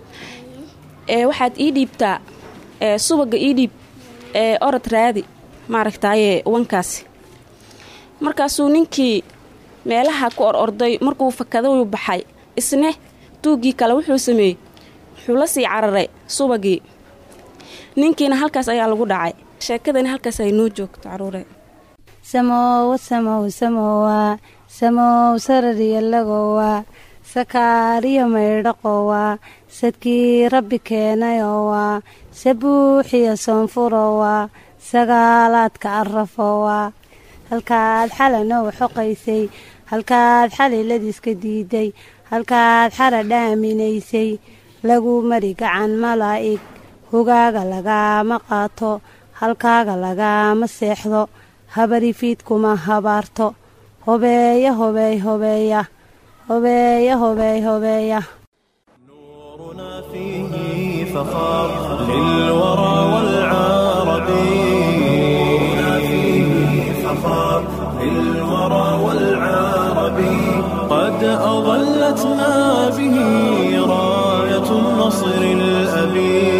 ee waxaad ii dhiibtaa ee subaga ii dhiib ee orod raadi maaragtaaye wankaasi. markaasuu ninkii meelaha ku or orday markuu fakadau baxay isne tuuggii kale wuxuu sameeyey wuxuu la sii cararay subagii. ninkiina halkaas ayaa lagu dhacay. sheekadani halkaas ay noo joogto caruure. samowa samow samowa samow sarariyalagowa sakaariyo maydhaqowa sadkii rabbi keenayowa sabuuxiyo soonfurowa sagaalaadka arafowa halkaad xalanow xoqaysay halkaad xaliladiiska diiday halkaad xara dhaaminaysay lagu mari gacan malaa'ig hogaaga lagaama qaato halkaaga lagaama seexdo habarifiid kuma habaarto hobeeya hobeey hobeeya hobeeya hobeey hobeeya. نورنا فيه فخار للورى والعرب نورنا فيه فخار للورى والعرب قد أظلتنا به راية النصر الأبي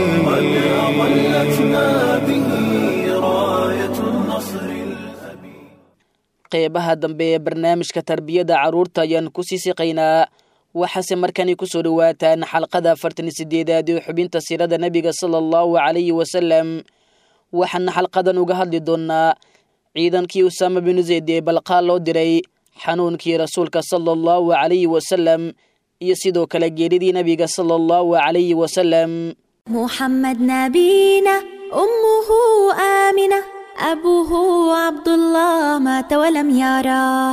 qeybaha dambe ee barnaamijka tarbiyada carruurta ayaan ku sii siqaynaa waxaase markani ku soo dhowaataan xalqada afartan iyo sideedaad ee xubinta siirada nebiga sala allahu calayhi wasalam waxaana xalqadan uga hadli doonnaa ciidankii usaama binu zayd ee balqaa loo diray xanuunkii rasuulka sala allahu calayhi wasalam iyo sidoo kale geeridii nebiga sala allahu calayhi wasalam محمد نبينا أمه آمنة أبوه عبد الله مات ولم يراه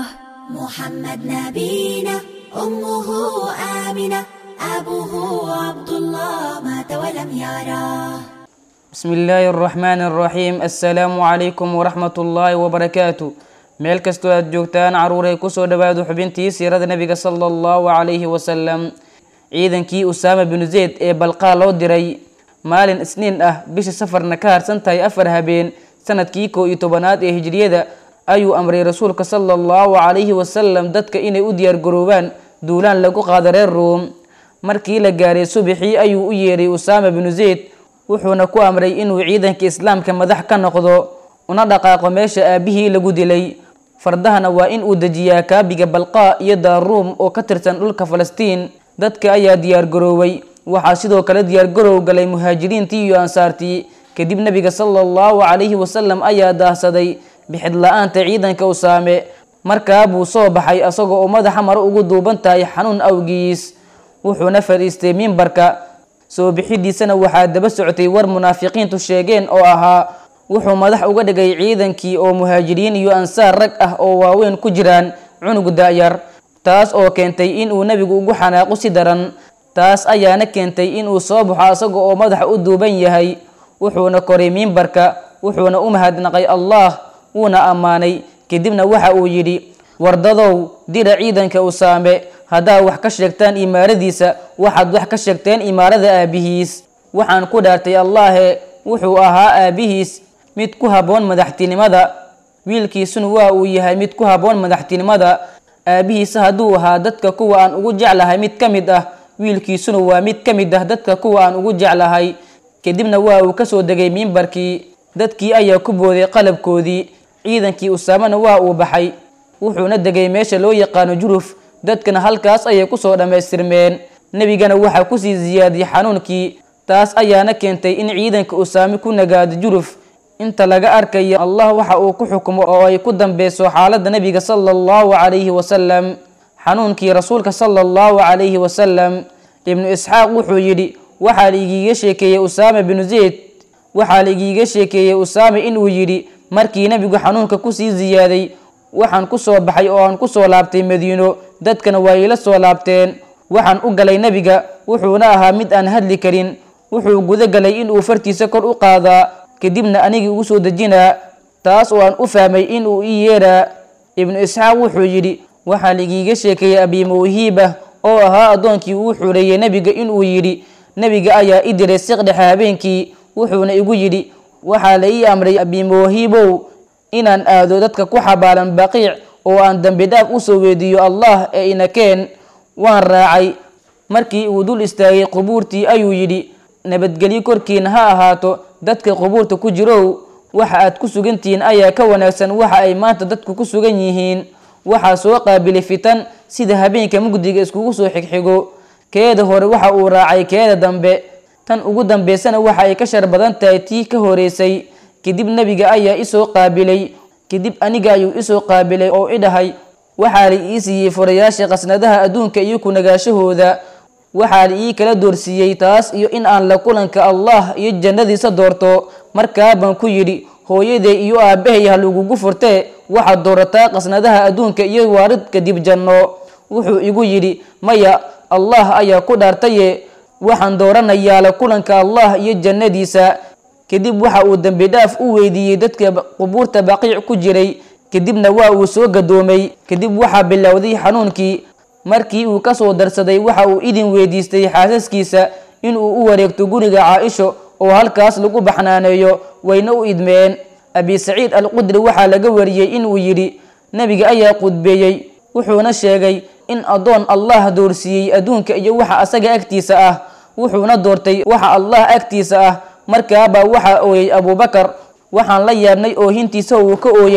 محمد نبينا أمه آمنة أبوه عبد الله مات ولم يراه بسم الله الرحمن الرحيم السلام عليكم ورحمة الله وبركاته meel kastoo aad joogtaan caruuray kusoo dhawaado xubintii siirada nebiga sala allahu calayhi wasalam ciidankii usaama binu zayd ee balqaa loo diray maalin isniin ah bisha safarna ka harsan tahay afar habeen sanadkii kow iyo tobanaad ee hijriyada ayuu amray rasuulka sala allahu calayhi wasalam dadka inay u diyaar garoobaan duulaan lagu qaado reer ruum markii la gaaray subaxii ayuu u yeeray usaama binu zayd wuxuuna ku amray inuu ciidanka islaamka madax ka noqdo una dhaqaaqo meesha aabihii lagu dilay fardahana waa in uu dejiyaa kaabiga balqaa iyo daaruum oo ka tirsan dhulka falastiin dadka ayaa diyaar garooway waxaa sidoo kale diyaar garoow galay muhaajiriintii iyo ansaartii kadib nebiga sala allahu calayhi wasalam ayaa daahsaday bixid la-aanta ciidanka usaame markaa buu soo baxay asagoo oo madaxa maro ugu duuban tahay xanuun awgiis wuxuuna fadhiistay mimbarka soo bixidiisana waxaa daba socotay war munaafiqiintu sheegeen oo ahaa wuxuu madax uga dhigay ciidankii oo muhaajiriin iyo ansaar rag ah oo waaweyn ku jiraan cunug da-yar taas oo keentay inuu nebigu ugu xanaaqo si daran taas ayaana keentay inuu soo baxo asaga oo madaxa u duuban yahay wuxuuna koray mimbarka wuxuuna u mahadnaqay allah wuuna ammaanay kadibna waxa uu yidhi wardadow dira ciidanka usaame haddaa wax ka sheegtaan imaaradiisa waxaad wax ka sheegteen imaarada aabihiis waxaan ku dhaartay allaahe wuxuu ahaa aabihiis mid ku habboon madaxtinimada wiilkiisuna waa uu yahay mid ku habboon madaxtinimada aabihiisa hadduu ahaa dadka kuwa aan ugu jeclahay mid ka mid ah wiilkiisuna waa mid ka mid ah dadka kuwa aan ugu jeclahay kadibna waa uu kasoo degay mimbarkii dadkii ayaa ku booday qalabkoodii ciidankii usaamana waa uu baxay wuxuuna degay meesha loo yaqaano juruf dadkana halkaas ayay kusoo dhammaystirmeen nebigana waxaa kusii siyaadiyey xanuunkii taas ayaana keentay in ciidanka usaame ku nagaado juruf inta laga arkayo allah waxa uu ku xukumo oo ay ku dambeyso xaaladda nebiga sala allahu calayhi wasalam xanuunkii rasuulka sala allahu calayhi wasalam ibnu isxaaq wuxuu yidhi waxaa la igiiga sheekeeyey usaama binu zayd waxaa la igiiga sheekeeyey usaame inuu yidhi markii nebigu xanuunka kusii ziyaaday waxaan ku soo baxay oo aan ku soo laabtay madiino dadkana waa ila soo laabteen waxaan u galay nebiga wuxuuna ahaa mid aan hadli karin wuxuu guda galay inuu fartiisa kor u qaadaa kadibna anigii ugu soo dejinaa taas oo aan u fahmay inuu ii yeeraa ibnu isxaaq wuxuu yidhi waxaa laigiiga sheekeeyey abi mawhiiba oo ahaa addoonkii uu xureeyey nebiga inuu yidhi nebiga ayaa i diray siqdhexe habeenkii wuxuuna igu yidhi waxaa la ii amray abi mawhiibow inaan aado dadka ku xabaalan baqiic oo aan dambi dhaaf usoo weydiiyo allah ee inakeen waan raacay markii uu dul istaagay qubuurtii ayuu yidhi nabadgelyo korkiina ha ahaato dadka qubuurta ku jirow waxa aad ku sugantihiin ayaa ka wanaagsan waxa ay maanta dadku ku sugan yihiin waxaa soo qaabilay fitan sida habeenka mugdiga iskugu soo xigxigo keeda hore waxa uu raacay keeda dambe tan ugu dambeysana waxa ay ka shar badan tahay tii ka horeysay kadib nebiga ayaa isoo qaabilay kadib aniga ayuu isoo qaabilay oo i dhahay waxaa la ii siiyey furayaasha qasnadaha adduunka iyo ku nagaashahooda waxaa la ii kala doorsiiyey taas iyo in aan la kulanka allah iyo jannadiisa doorto markaa baan ku yidhi hooyaday iyo aabbahay ha lagugu furtee waxaad doorataa qasnadaha adduunka iyo waarid kadib janno wuxuu igu yidhi maya allah ayaa ku dhaartaye waxaan dooranayaa la kulanka allah iyo jannadiisa kadib waxa uu dambi dhaaf u weydiiyey dadka qubuurta baqiic ku jiray kadibna waa uu soo gadoomay kadib waxaa bilowday xanuunkii markii uu kasoo darsaday waxa uu idin weydiistay xaasaskiisa inuu u wareegto guriga caaisho oo halkaas lagu baxnaaneeyo wayna u idmeen abi saciid alqudri waxaa laga wariyey inuu yidhi nebiga ayaa qudbeeyey wuxuuna sheegay in addoon allah doorsiiyey adduunka iyo waxa asaga agtiisa ah wuxuuna doortay waxa allah agtiisa ah markaabaa waxaa ooyey abubakar waxaan la yaabnay oohintiisa uu ka ooyey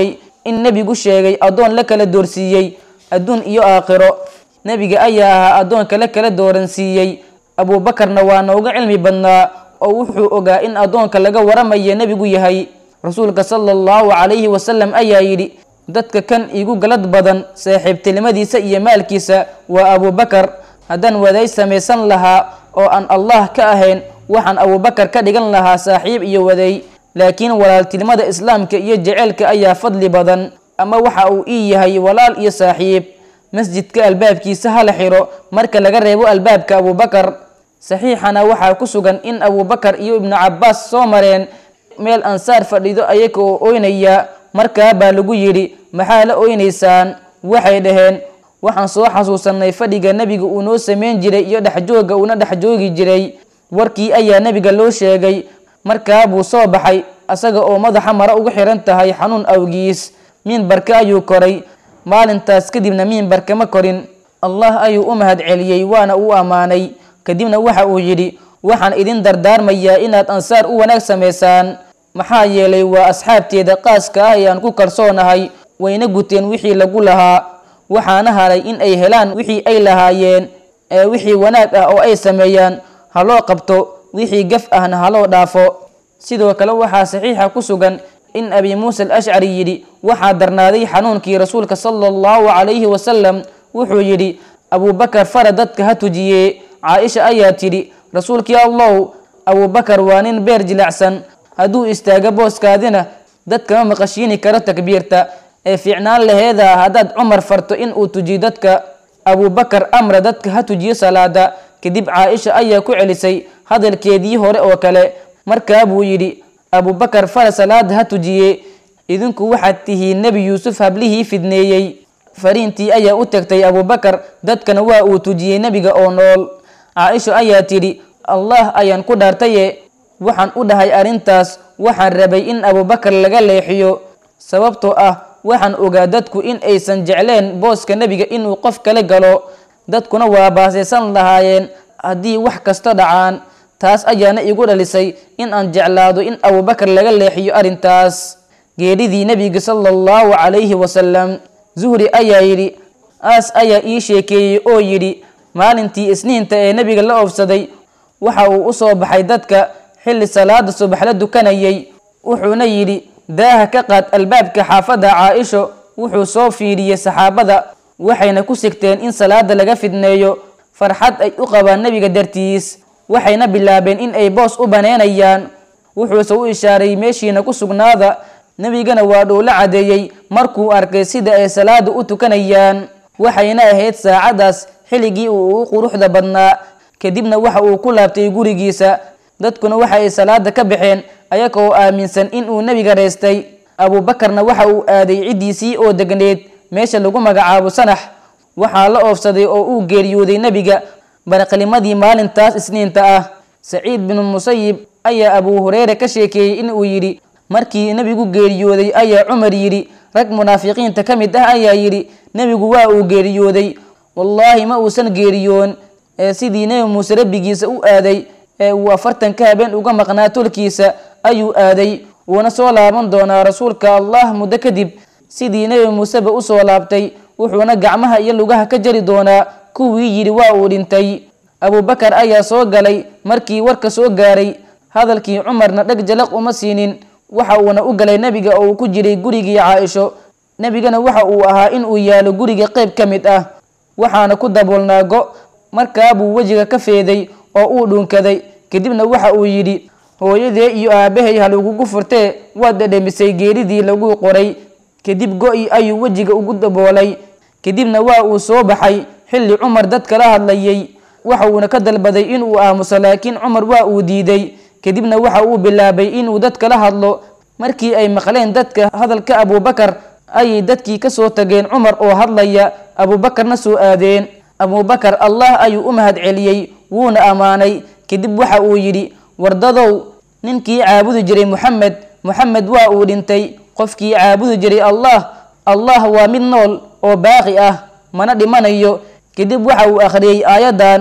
in nebigu sheegay addoon la kala doorsiiyey adduun iyo aakhiro. nebiga ayaa ahaa addoonka la kala dooransiiyey. abuubakarna waa nooga cilmi badnaa oo wuxuu ogaa in addoonka laga waramaya nebigu yahay. rasuulka sala allahu calayhi wasalam ayaa yidhi, dadka kan igu galad badan saaxiibtinimadiisa iyo maalkiisa waa abuubakar. haddaan wadaay samaysan lahaa oo aan allah ka ahayn waxaan abuubakar ka dhigan lahaa saaxiib iyo waday. laakiin walaaltinimada islaamka iyo jeceylka ayaa fadli badan, ama waxa uu ii yahay walaal iyo saaxiib. masjidka albaabkiisa hala xiro marka laga reebo albaabka abuubakar. saxiixana waxaa ku sugan in abuubakar iyo ibnu cabbaas soo mareen meel ansaar fadhido ayaga oo oynaya. markaa baa lagu yidhi, maxaa la oynaysaan? waxay dhaheen, waxaan soo xasuusanay fadhiga nebiga uu noo samayn jiray iyo dhexjooga uuna dhex joogi jiray. warkii ayaa nebiga loo sheegay. markaa buu soo baxay asaga oo madaxa mara ugu xiran tahay xanuun awgiis. miinbarka ayuu koray. maalintaas kadibna miinbarka ma korin. allah ayuu u mahad celiyey waana u ammaanay. kadibna waxa uu yidhi, waxaan idin dardaarmayaa inaad ansaar u wanaag samaysaan, maxaa yeelay waa asxaabteeda qaaska ah ee aan ku kalsoonahay. wayna guteen wixii lagu lahaa, waxaana haray in ay helaan wixii ay lahaayeen. ee wixii wanaag ah oo ay sameeyaan ha loo qabto, wixii gaf ahna ha loo dhaafo. sidoo kale waxaa saxiixa ku sugan in abi muusa alashcari yidhi, waxaa darnaaday xanuunkii rasuulka sala allahu calayhi wasalam. wuxuu yidhi, abuubakar fara dadka ha tujiye. caaisha ayaa tidhi, rasuulkii allow, abuubakar waa nin beer jilacsan, hadduu istaago booskaadina dadkama maqashiini karo takbiirta. ee fiicnaan laheeda haddaad cumar farto in uu tujiyo dadka. abuubakar amra dadka ha tujiyo salaada. kadib caaisha ayaa ku celisay hadalkeedii hore oo kale. markaa buu yidhi, abuubakar fara salaada ha tujiye. idinku waxaad tihiin nebi yuusuf hablihii fidneeyey. fariintii ayaa u tagtay abuubakar, dadkana waa uu tujiyey nebiga oo nool. caaisha ayaa tidhi, allah ayaan ku dhaartaye waxaan u dhahay arrintaas waxaan rabay in abuubakar laga leexiyo, sababtoo ah waxaan ogaa dadku in aysan jecleen booska nebiga inuu qof kale galo. dadkuna waa baasaysan lahaayeen haddii wax kasta dhacaan. taas ayaana igu dhalisay in aan jeclaado in abuubakar laga leexiyo arrintaas. geeridii nebiga sala allahu calayhi wasalam. zuhri ayaa yidhi, aas ayaa ii sheekeeyey oo yidhi, maalintii isniinta ee nebiga la oofsaday waxa uu u soo baxay dadka xilli salaada subax la dukanayay. wuxuuna yidhi, daaha ka qaad albaabka xaafadda caaisho. wuxuu soo fiiriyey saxaabada, waxayna ku sigteen in salaada laga fidneeyo. farxad ay u qabaan nebiga dartiis, waxayna bilaabeen in ay boos u baneynayaan. wuxuuse u ishaaray meeshiina ku sugnaada. nebigana waa dhuu la cadeeyey markuu arkay sida ay salaada u tukanayaan. waxayna ahayd saacadaas xilligii uu u quruxda badnaa. kadibna waxa uu ku laabtay gurigiisa. dadkuna waxa ay salaada ka baxeen ayaga oo aaminsan in uu nebiga reestay. abuubakarna waxa uu aaday ciddiisii oo degneed meesha lagu magacaabo sanax. waxaa la oofsaday oo uu geeriyooday nebiga baraqlimadii maalintaas isniinta ah. saciid binu musayib ayaa abuu hureyre ka sheekeeyey in uu yidhi, markii nebigu geeriyooday ayaa cumar yidhi, rag munaafiqiinta ka mid ah ayaa yidhi, nebigu waa uu geeriyooday. wallaahi ma uusan geeriyoon, ee sidii nebi muuse rabbigiisa u aaday ee uu afartanka habeen uga maqnaa tolkiisa ayuu aaday. wuuna soo laaban doonaa rasuulka allah muddo kadib sidii nebi muuseba u soo laabtay. wuxuuna gacmaha iyo lugaha ka jari doonaa kuwii yidhi waa uu dhintay. abuubakar ayaa soo galay markii warka soo gaaray. hadalkii cumarna dheg jalaq uma siinin. waxa uuna u galay nebiga oo uu ku jiray gurigii caaisho. nebigana waxa uu ahaa in uu yaalo guriga qayb ka mid ah, waxaana ku daboolnaa go. markaa buu wejiga ka feeday oo uu dhuunkaday. kadibna waxa uu yidhi, hooyadee iyo aabbahay ha lagugu furtee waad dhadhamisay geeridii lagu qoray. kadib go-i ayuu wejiga ugu daboolay. kadibna waa uu soo baxay xilli cumar dadka la hadlayay. waxa uuna ka dalbaday inuu aamuso, laakiin cumar waa uu diiday. kadibna waxa uu bilaabay inuu dadka la hadlo. markii ay maqleen dadka hadalka abuubakar ayay dadkii ka soo tageen cumar oo hadlaya, abuubakarna soo aadeen. abuubakar allah ayuu u mahad celiyey wuuna ammaanay. kadib waxa uu yidhi, wardadow, ninkii caabudi jiray muxamed muxamed waa uu dhintay. qofkii caabudi jiray allah allah waa mid nool oo baaqi ah, mana dhimanayo. kadib waxa uu akhriyey aayadan,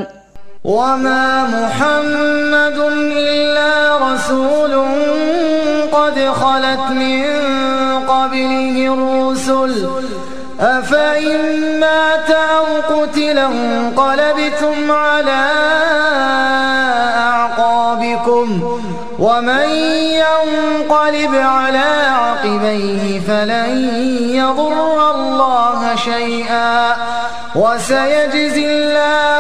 وما محمد إلا رسول قد خلت من قبله الرسل أفإن مات أو قتل انقلبتم على أعقابكم ومن ينقلب على عقبيه فلن يضر الله شيئا وسيجزي الله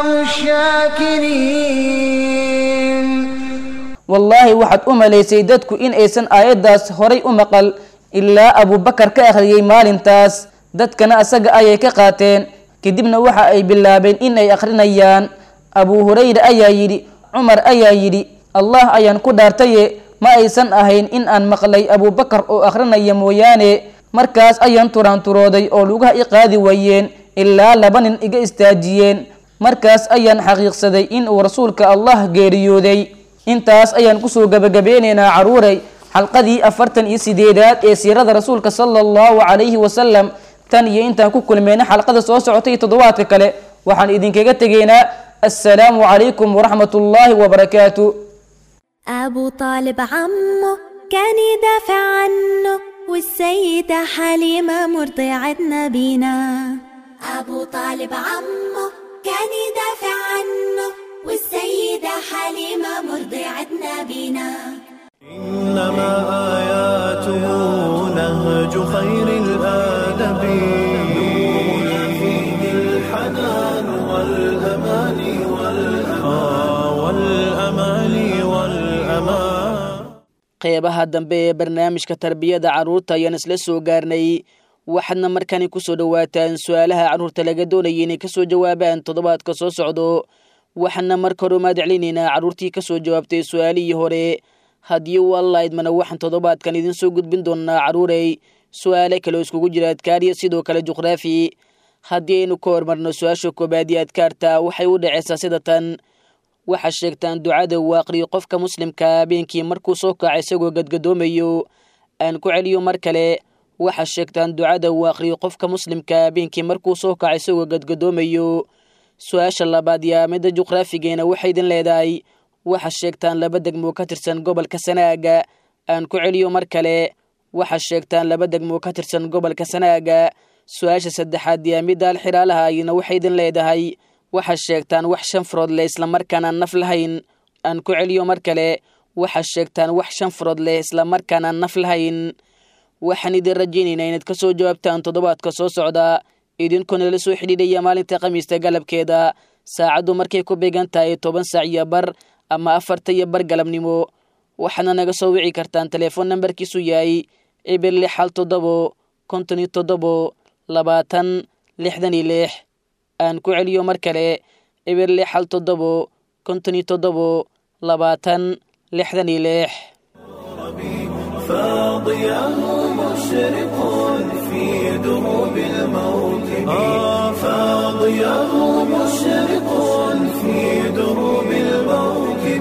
الشاكرين. والله waxaad u malaysay dadku in aysan aayadaas horay u maqal ilaa Abu Bakar ka akhriyay maalintaas dadkana asaga ayay ka qaateen kadibna waxa ay bilaabeen in ay akhrinayaan. Abu Hurayra ayaa yiri Umar ayaa yiri Allah ayaan ku dhaartay ma aysan ahayn in aan maqlay Abu Bakar oo akhrinaya mooyaane markaas ayaan turaan turooday oo lugaha i qaadi waayeen ilaa laba nin iga istaajiyeen markaas ayaan xaqiiqsaday in uu rasuulka Allah geeriyooday. intaas ayaan ku soo gabagabeenaynaa caruuray xalqadii afartan iyo sideedaad ee siirada rasuulka sallallahu alayhi wasallam tan iyo intaan ku kulmayna xalqada soo socotay toddobaadka kale waxaan idinkaga tegaynaa assalaamu calaykum waraxmatullaahi wabarakaatuh. أبو طالب عمه كان يدافع عنه والسيدة حليمة مرضعة نبينا. أبو طالب عمه كان يدافع عنه والسيدة حليمة مرضعة نبينا. إنما آياته نهج خير الآدب نورنا فيه الحنان والأمان والأمان والأمان. qeybaha dambe ee barnaamijka tarbiyada carruurta ayaan isla soo gaarnay waxaadna markani ku soo dhawaataan su'aalaha carruurta laga doonayay inay ka soo jawaabaan toddobaadka soo socdo. waxaana marka hore mahad celinaynaa carruurtii ka soo jawaabtay su'aalihii hore. haddii uu alla idmana waxaan toddobaadkan idin soo gudbin doonaa carruurey su'aale kale oo iskugu jira adkaariya sidoo kale juqraafi. haddii aynu ka hormarno su-aasha koobaad iyo adkaarta waxay u dhacaysaa sida tan. waxaa sheegtaan ducada uu aqriyo qofka muslimka habeenkii markuu soo kaca isagoo gadgadoomayo. aan ku celiyo mar kale waxaa sheegtaan ducada uu aqriyo qofka muslimka habeenkii markuu soo kaca isagoo gadgadoomayo. su-aasha labaad yaa midda juqraafigeena waxay idin leedahay waxaa sheegtaan laba degmo ka tirsan gobolka Sanaaga. aan ku celiyo mar kale waxaa sheegtaan laba degmo ka tirsan gobolka Sanaaga. su-aasha saddexaad yaa midda alxiraalaha ayna waxay idin leedahay waxaa sheegtaan wax shan farood leh isla markaana naf lahayn. aan ku celiyo mar kale waxaa sheegtaan wax shan farood leh isla markaana naf lahayn. waxaan idin rajaynaynaa inaad ka soo jawaabtaan toddobaadka soo socda idinkuna la soo xidhiidhaya maalinta khamiista galabkeeda saacaddu markay ku beegan tahay toban saac iyo bar ama afarta iyo bar galabnimo. waxaadna naga soo wici kartaan telefoon nambarkiisu yahay eber lix hal toddobo konton iyo toddobo labaatan lixdan iyo lix. aan ku celiyo mar kale eber lix hal toddobo konton iyo toddobo labaatan lixdan iyo lix. فاضياه مشرق في دروب الموكب فاضياه مشرق في دروب الموكب.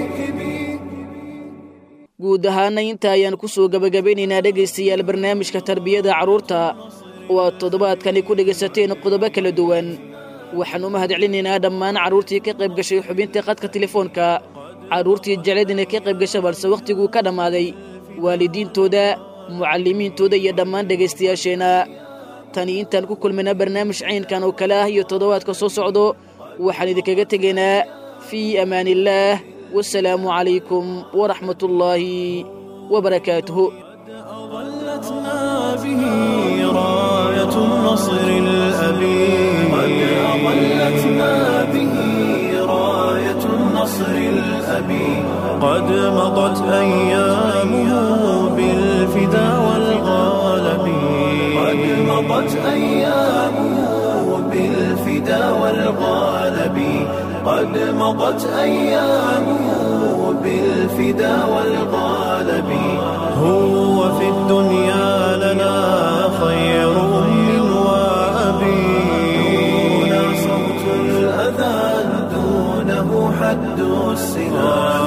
guud ahaana inta ayaan ku soo gabagabeynaynaa dhegaystayaal barnaamijka tarbiyada carruurta oo aad toddobaadkani ku dhegaysateen qodobo kala duwan. waxaan u mahad celinaynaa dhammaan carruurtii ka qayb gashay xubinta khadka telefoonka carruurtii jecleed inay ka qayb gasha balse wakhtiguu ka dhammaaday waalidiintooda mucallimiintooda iyo dhammaan dhegaystayaasheenna. tani intaan ku kulmayna barnaamij caynkan oo kale ah iyo toddobaadka soo socdo waxaan idinkaga tegaynaa fii amaanillaah wasalaamu calaykum waraxmatullaahi wabarakaatuhu. أظلتنا به راية النصر الأبي قد أظلتنا به راية النصر الأبي قد مضت أيامه بالفدا والغالب قد مضت أيامه بالفدا والغالب قد مضت أيامه بالفدا والغالب هو في الدنيا لنا خير من وأبي دون صوت الأذان دونه حد السنا